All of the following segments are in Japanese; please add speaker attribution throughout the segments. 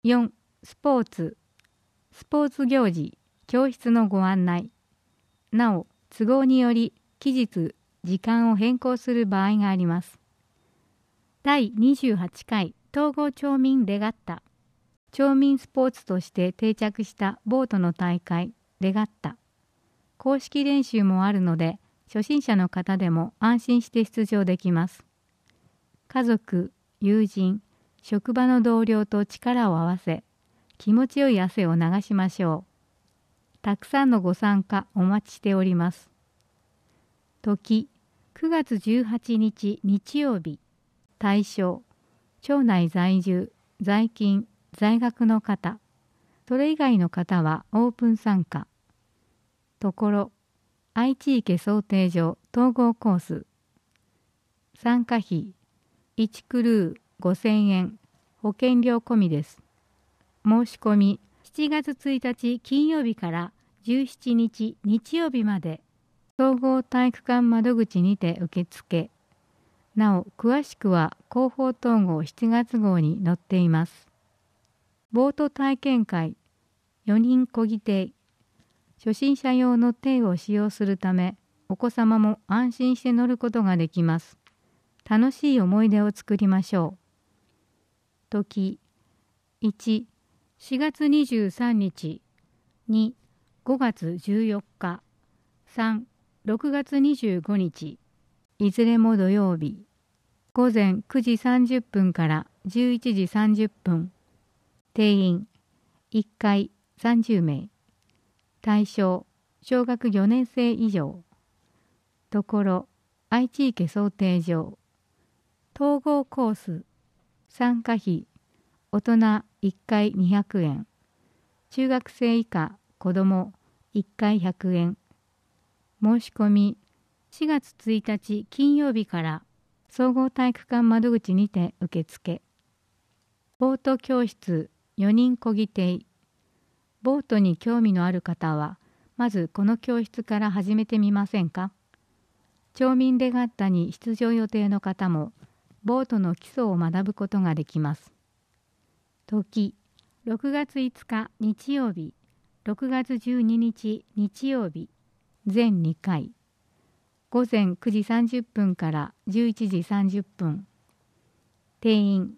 Speaker 1: 4. スポーツ行事、教室のご案内。なお、都合により期日、時間を変更する場合があります。第28回統合町民レガッタ。町民スポーツとして定着したボートの大会、レガッタ。公式練習もあるので、初心者の方でも安心して出場できます。家族、友人、職場の同僚と力を合わせ、気持ちよい汗を流しましょう。たくさんのご参加お待ちしております。時、9月18日日曜日。対象、町内在住、在勤、在学の方。それ以外の方はオープン参加。ところ、愛知池漕艇場統合コース。参加費、1クルー5000円、保険料込みです。申し込み、7月1日金曜日から17日日曜日まで、総合体育館窓口にて受付。なお、詳しくは広報統合7月号に載っています。ボート体験会、4人漕ぎ艇。初心者用の艇を使用するため、お子様も安心して乗ることができます。楽しい思い出を作りましょう。時、1、4月23日、2、5月14日、3、6月25日、いずれも土曜日、午前9時30分から11時30分、定員、1回30名、対象、小学4年生以上、ところ、愛知池漕艇場、統合コース、参加費、大人1回200円、中学生以下子ども1回100円。申し込み、4月1日金曜日から総合体育館窓口にて受付。ボート教室4人漕ぎ艇。ボートに興味のある方は、まずこの教室から始めてみませんか？町民レガッタに出場予定の方も、ボートの基礎を学ぶことができます。時、6月5日日曜日、6月12日日曜日、全2回。午前9時30分から11時30分。定員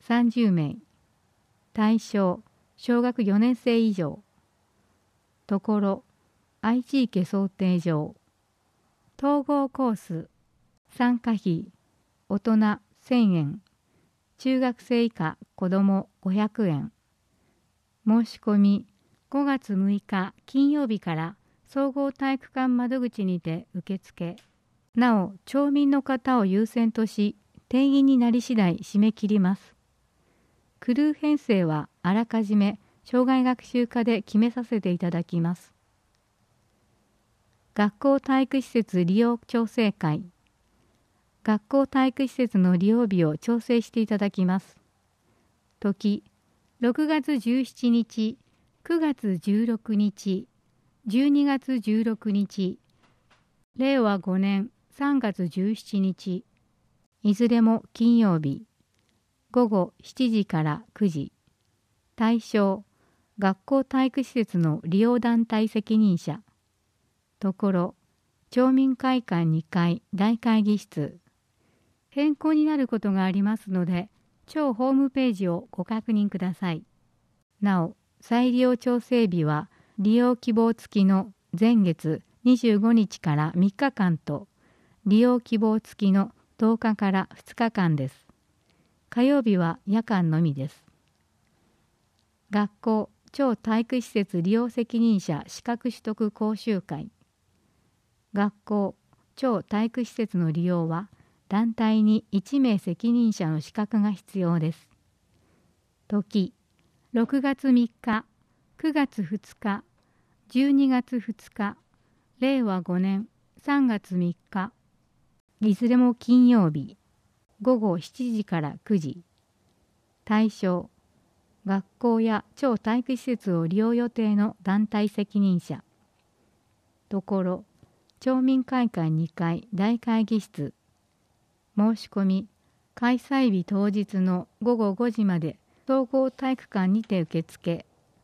Speaker 1: 30名。対象、小学4年生以上。ところ、愛知池漕艇場。統合コース。参加費、大人1000円。中学生以下子ども500円。申し込み、5月6日金曜日から総合体育館窓口にて受付。なお、町民の方を優先とし、定員になり次第締め切ります。クルー編成はあらかじめ障害学習課で決めさせていただきます。学校体育施設利用調整会。学校体育施設の利用日を調整していただきます。時、6月17日、9月16日、12月16日、令和5年3月17日、いずれも金曜日、午後7時から9時。対象、学校体育施設の利用団体責任者。ところ、町民会館2階大会議室。変更になることがありますので、町ホームページをご確認ください。なお、再利用調整日は、利用希望付きの前月25日から3日間と、利用希望付きの10日から2日間です。火曜日は夜間のみです。学校町体育施設利用責任者資格取得講習会。学校町体育施設の利用は団体に1名責任者の資格が必要です。時、6月3日、9月2日、12月2日、令和5年3月3日、いずれも金曜日、午後7時から9時。対象、学校や町体育施設を利用予定の団体責任者。ところ、町民会館2階大会議室。申し込み、開催日当日の午後5時まで総合体育館にて受付。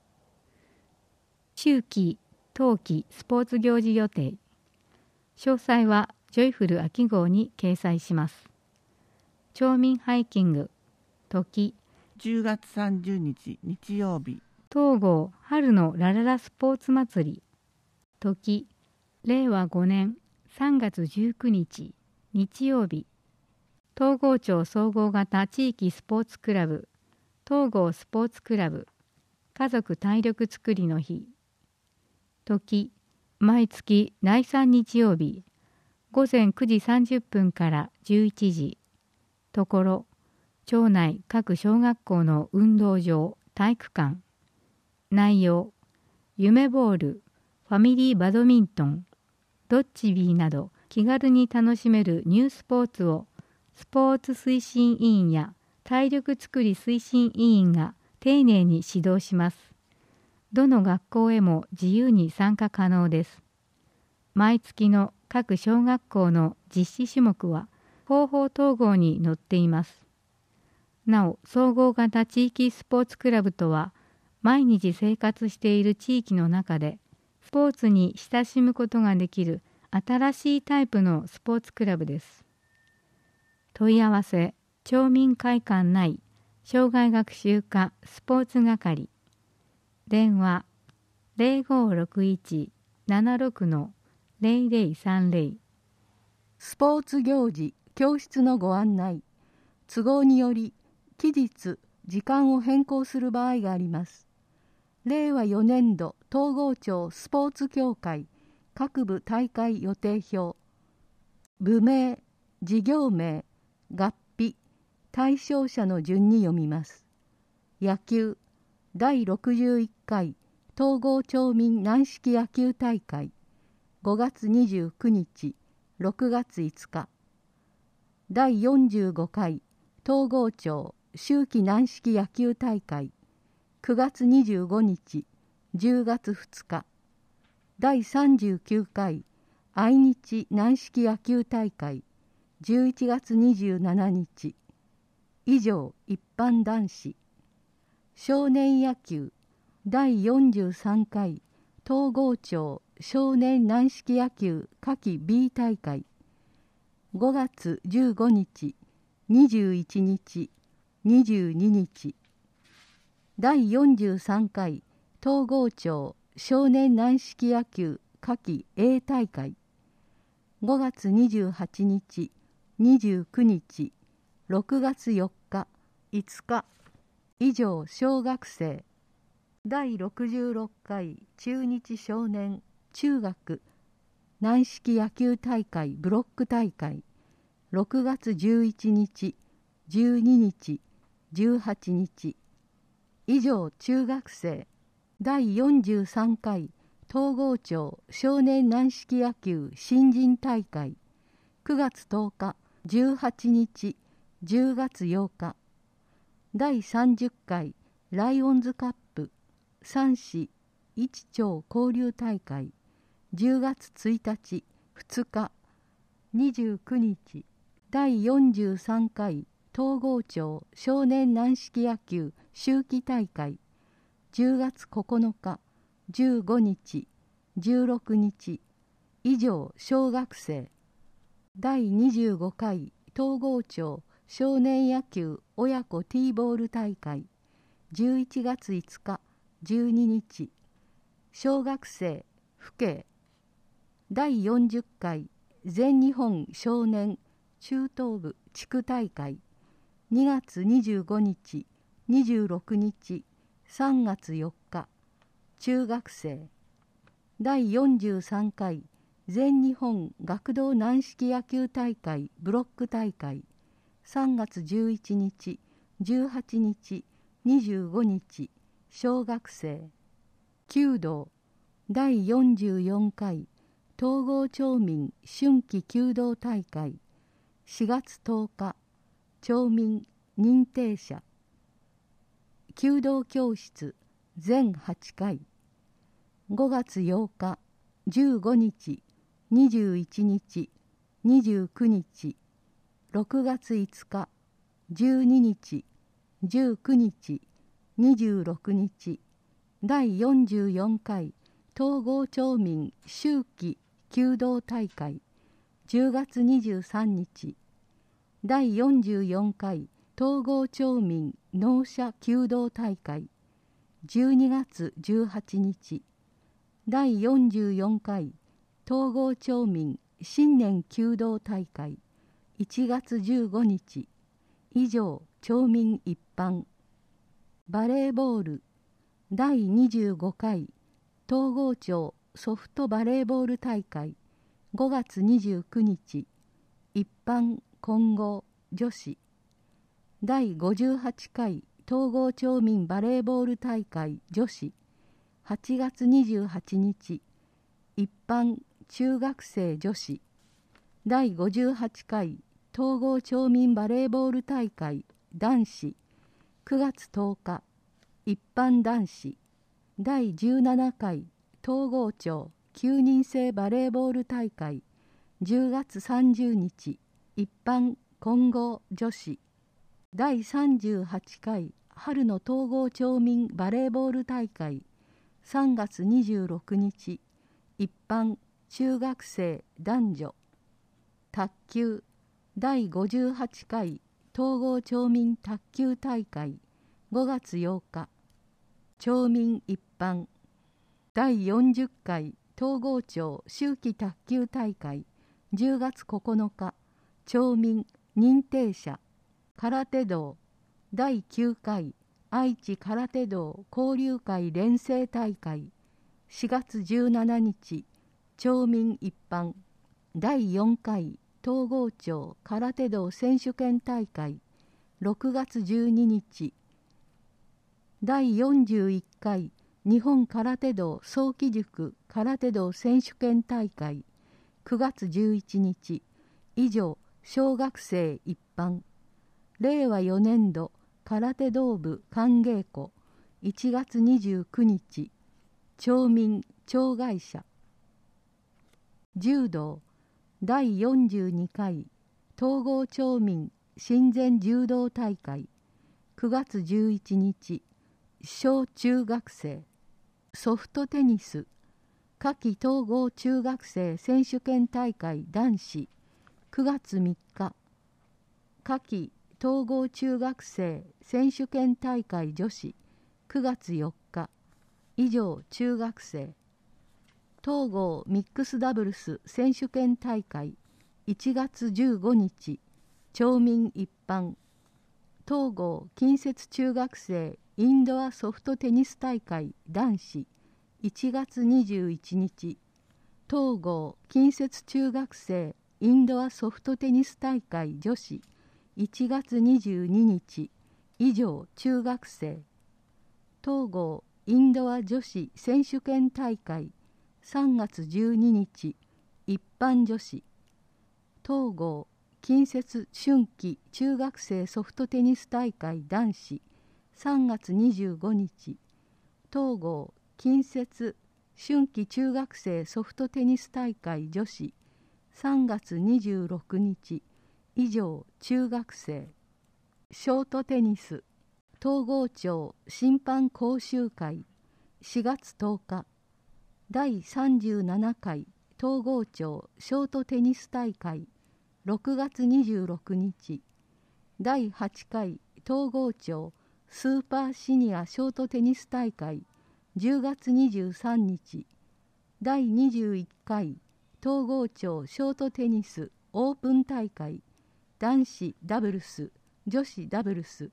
Speaker 1: 秋季、冬季スポーツ行事予定。詳細はジョイフル秋号に掲載します。町民ハイキング、時
Speaker 2: 10月30日日曜日。
Speaker 1: 東郷春のラララスポーツ祭り、時令和5年3月19日日曜日。東郷町総合型地域スポーツクラブ東郷スポーツクラブ家族体力づくりの日、時毎月第3日曜日午前9時30分から11時。ところ町内各小学校の運動場体育館。内容夢ボール、ファミリーバドミントン、ドッジビーなど気軽に楽しめるニュースポーツをスポーツ推進委員や体力づくり推進委員が丁寧に指導します。どの学校へも自由に参加可能です。毎月の各小学校の実施種目は広報統合に載っています。なお、総合型地域スポーツクラブとは、毎日生活している地域の中で、スポーツに親しむことができる新しいタイプのスポーツクラブです。問い合わせ、町民会館内、障害学習課スポーツ係。電話、0561-76-0030。
Speaker 3: スポーツ行事、教室のご案内。都合により、期日、時間を変更する場合があります。令和4年度東郷町スポーツ協会各部大会予定表。部名、事業名、合否、対象者の順に読みます。野球、第61回東郷町民軟式野球大会、5月29日、6月5日。第45回東郷町秋季軟式野球大会、9月25日、10月2日。第39回愛日軟式野球大会、11月27日。以上、一般男子。少年野球第43回東郷町少年軟式野球夏季 B 大会、5月15日、21日、22日。第43回東郷町少年軟式野球夏季 A 大会、5月28日、29日、6月4日、5日。以上、小学生。第66回中日少年中学軟式野球大会ブロック大会、6月11日、12日、18日。以上、中学生。第43回東郷町少年軟式野球新人大会、9月10日、18日、10月8日。第30回ライオンズカップ3市一町交流大会、10月1日、2日、29日。第43回東郷町少年軟式野球秋季大会、10月9日、15日、16日。以上、小学生。第25回東郷町少年野球親子ティーボール大会、11月5日、12日。小学生、父兄。第40回全日本少年中等部地区大会、2月25日、26日、3月4日。中学生。第43回全日本学童軟式野球大会ブロック大会、3月11日、18日、25日。小学生。弓道第44回東郷町民春季弓道大会、4月10日。町民認定者。弓道教室全8回、5月8日、15日、21日、29日。6月5日、12日、19日、 26日、第44回統合町民秋季弓道大会10月23日、第44回統合町民納車弓道大会12月18日、第44回統合町民新年弓道大会1月15日、以上町民一般。バレーボール第25回東郷町ソフトバレーボール大会5月29日、一般混合女子。第58回東郷町民バレーボール大会女子8月28日、一般中学生女子。第58回東郷町民バレーボール大会男子9月10日、一般男子。第17回東郷町9人制バレーボール大会10月30日、一般混合女子。第38回春の東郷町民バレーボール大会3月26日、一般中学生男女。卓球第58回東郷町民卓球大会5月8日、町民一般。第40回東郷町秋季卓球大会10月9日、町民認定者。空手道第9回愛知空手道交流会連成大会4月17日、町民一般。第4回東郷町空手道選手権大会6月12日。第41回日本空手道早期塾空手道選手権大会9月11日。以上小学生一般。令和4年度空手道部歓迎会1月29日。町民町会社。柔道第42回統合町民親善柔道大会9月11日。小中学生。ソフトテニス夏季統合中学生選手権大会男子9月3日。夏季統合中学生選手権大会女子9月4日。以上中学生。統合ミックスダブルス選手権大会1月15日。町民一般。統合近接中学生インドアソフトテニス大会男子1月21日。統合近接中学生インドアソフトテニス大会女子1月22日。以上中学生。統合インドア女子選手権大会3月12日。一般女子。統合近接春季中学生ソフトテニス大会男子3月25日。統合近接春季中学生ソフトテニス大会女子3月26日。以上中学生。ショートテニス東郷町審判講習会4月10日。第37回東郷町ショートテニス大会6月26日。第8回東郷町スーパーシニアショートテニス大会10月23日。第21回東郷町ショートテニスオープン大会男子ダブルス女子ダブルス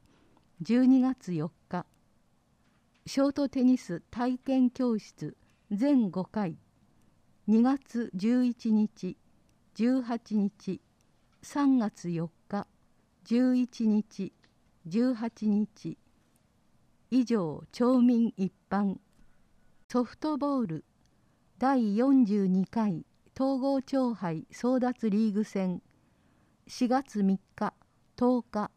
Speaker 3: 12月4日。ショートテニス体験教室全5回2月11日18日3月4日11日18日。以上町民一般。ソフトボール第42回統合町杯争奪リーグ戦4月3日10日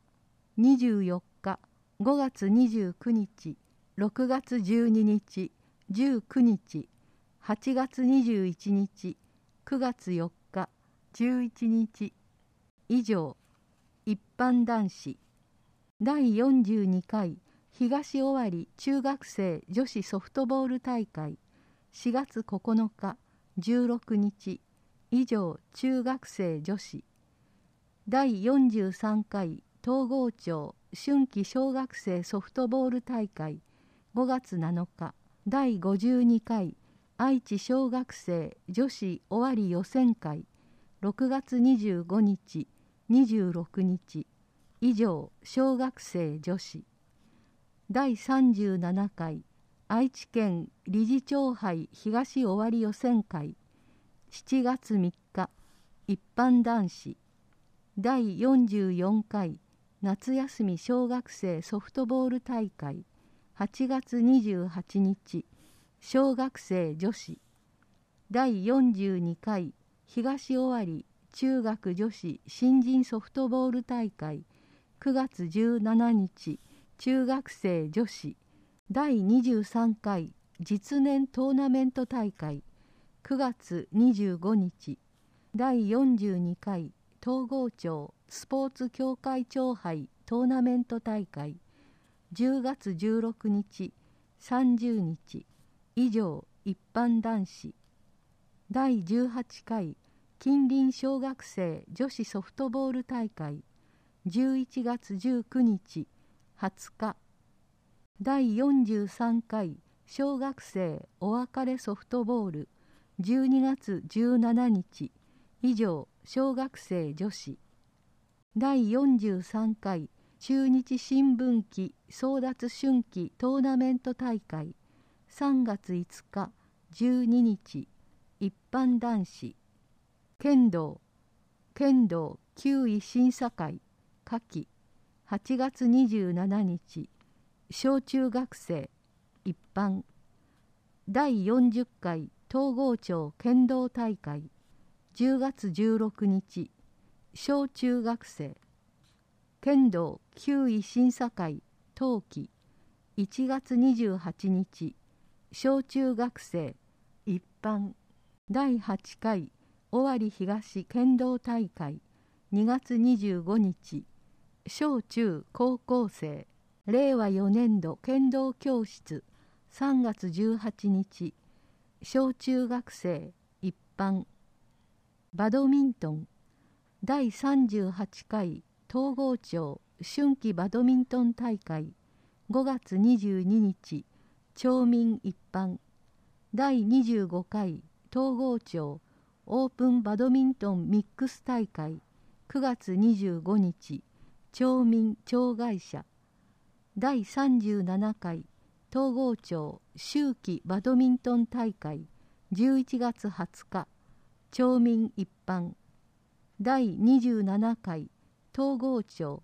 Speaker 3: 24日5月29日6月12日19日8月21日9月4日11日。以上一般男子。第42回東尾張中学生女子ソフトボール大会4月9日16日以上中学生女子第43回東郷町春季小学生ソフトボール大会5月7日第52回愛知小学生女子尾張予選会6月25日26日以上小学生女子第37回愛知県理事長杯東尾張予選会7月3日一般男子第44回夏休み小学生ソフトボール大会8月28日小学生女子第42回東尾張中学女子新人ソフトボール大会9月17日中学生女子第23回実年トーナメント大会9月25日第42回東郷町スポーツ協会長杯トーナメント大会10月16日30日以上一般男子第18回近隣小学生女子ソフトボール大会11月19日20日第43回小学生お別れソフトボール12月17日以上小学生女子第43回中日新聞記争奪春季トーナメント大会3月5日12日一般男子剣道9位審査会夏季8月27日小中学生一般第40回東郷町剣道大会10月16日小中学生剣道9位審査会冬季1月28日小中学生一般第8回尾張東剣道大会2月25日小中高校生令和4年度剣道教室3月18日小中学生一般バドミントン第38回東郷町春季バドミントン大会5月22日町民一般第25回東郷町オープンバドミントンミックス大会9月25日町民町会社第37回東郷町秋季バドミントン大会11月20日町民一般第27回東郷町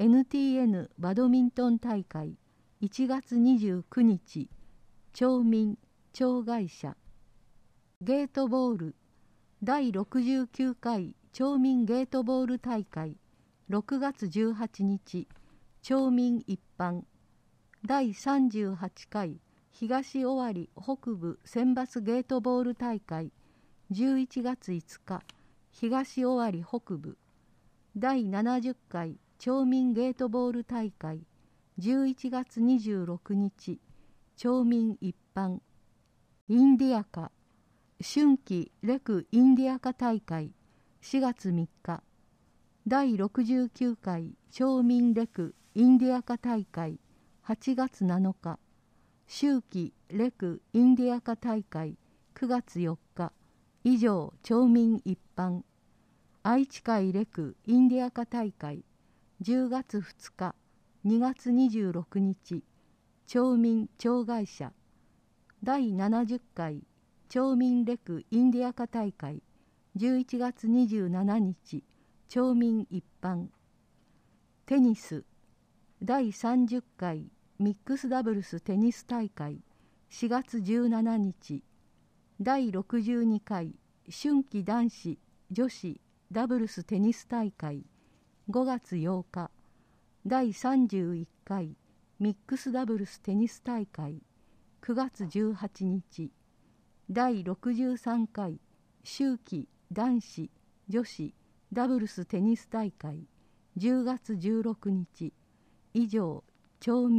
Speaker 3: NTN バドミントン大会1月29日町民町会社ゲートボール第69回町民ゲートボール大会6月18日町民一般第38回東尾張北部選抜ゲートボール大会11月5日東尾張北部第70回町民ゲートボール大会11月26日町民一般インディアカ春季レクインディアカ大会4月3日第69回町民レクインディアカ大会8月7日秋季レクインディアカ大会9月4日以上町民一般愛知海レクインディアカ大会10月2日2月26日町民町会社第70回町民レクインディアカ大会11月27日町民一般テニス第30回ミックスダブルステニス大会4月17日第62回春季男子女子ダブルステニス大会5月8日第31回ミックスダブルステニス大会9月18日第63回秋季男子女子ダブルステニス大会10月16日以上町民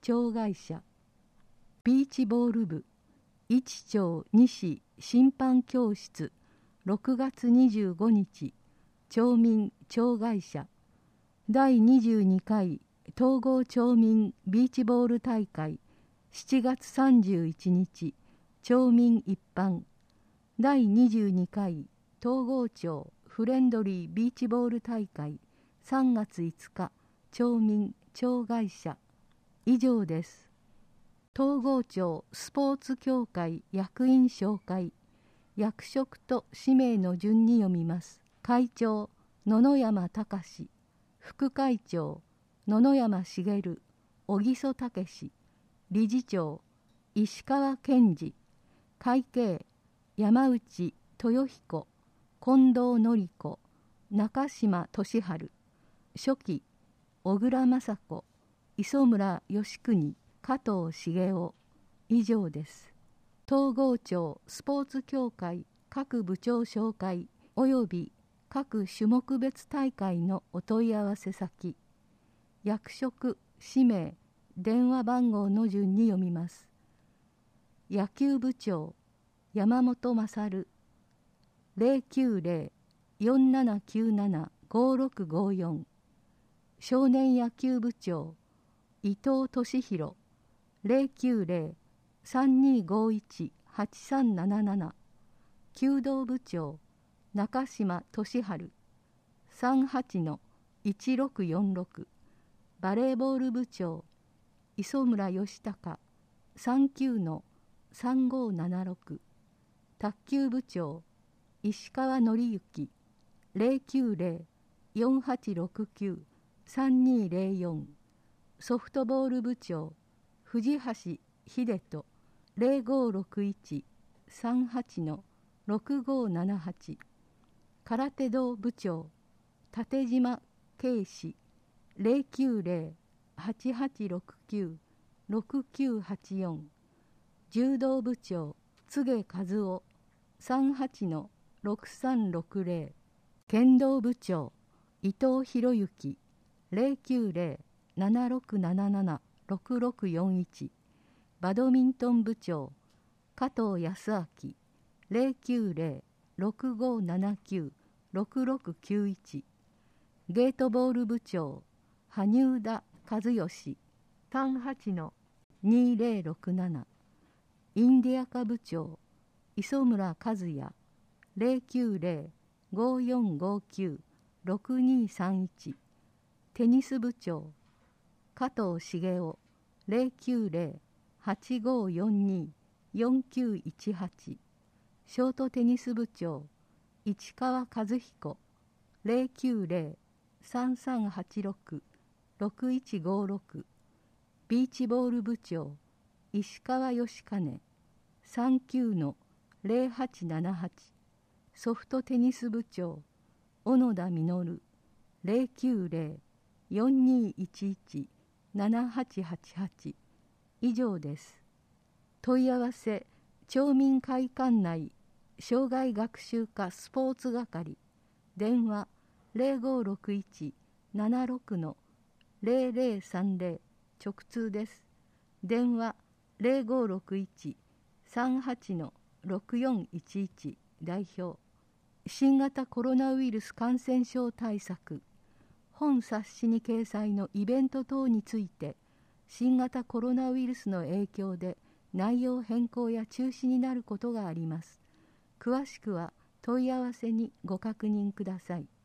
Speaker 3: 町会社。ビーチボール部一町西審判教室6月25日町民町会社。第22回統合町民ビーチボール大会7月31日町民一般。第22回統合町フレンドリービーチボール大会3月5日町民町会社。以上です。統合町スポーツ協会役員紹介。役職と氏名の順に読みます。会長野々山隆、副会長野々山茂、小木曽武、理事長石川健二、会計山内豊彦、近藤典子、中島俊治、書記小倉雅子、磯村義邦、加藤茂雄。以上です。統合庁スポーツ協会各部長紹介及び各種目別大会のお問い合わせ先。役職、氏名、電話番号の順に読みます。野球部長山本勝 090-4797-5654。少年野球部長伊藤俊弘 090-3251-8377。弓道部長中島俊治 38-1646。バレーボール部長磯村義孝 39-3576。卓球部長石川紀之 090-4869-3204。ソフトボール部長藤橋秀人 0561-38-6578。空手道部長立島慶志 090-8869-6984。柔道部長柘植和夫 38-6360。剣道部長伊藤博之 090-7677-6641。バドミントン部長加藤康明 090-6579-6691。ゲートボール部長羽生田和義 38-2067。インディアカ部長磯村和也 090-5459-6231。テニス部長加藤茂雄 090-8542-4918。ショートテニス部長市川和彦 090-3386-6156。ビーチボール部長石川義兼 39-0878。ソフトテニス部長小野田実 090-4211-7888。以上です。問い合わせ町民会館内障害学習課スポーツ係。電話0561-76-0030。直通です。電話0561-38-6411。代表。新型コロナウイルス感染症対策。本冊子に掲載のイベント等について新型コロナウイルスの影響で内容変更や中止になることがあります。詳しくは問い合わせにご確認ください。